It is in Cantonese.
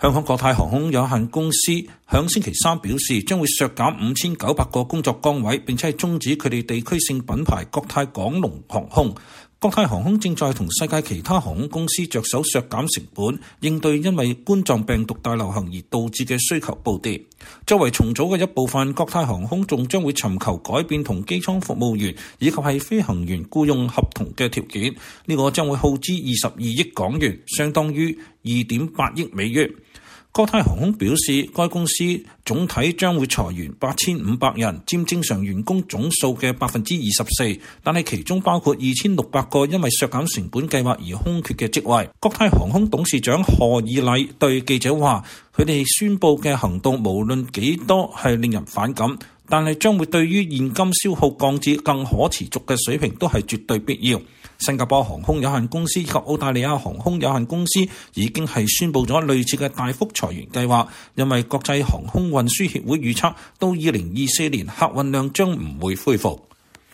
香港國泰航空有限公司響星期三表示，將會削減5900個工作崗位，並且係終止佢哋地區性品牌國泰港龍航空。國泰航空正在同世界其他航空公司着手削減成本，應對因為冠狀病毒大流行而導致嘅需求暴跌。作為重組嘅一部分，國泰航空仲將會尋求改變同機艙服務員以及係飛行員僱用合同嘅條件，呢個將會耗資22億港元，相當於2.8億美元。國泰航空表示，該公司總體將會裁員8500人，佔正常員工總數嘅24%，但係其中包括2600個因為削減成本計劃而空缺嘅職位。國泰航空董事長賀以禮對記者話，佢哋宣布嘅行動無論幾多係令人反感，但係將會對於現金消耗降至更可持續嘅水平都係絕對必要。新加坡航空有限公司以及澳大利亞航空有限公司已經係宣布咗類似嘅大幅裁員計劃，因為國際航空運輸協會預測到2024年客運量將唔會恢復。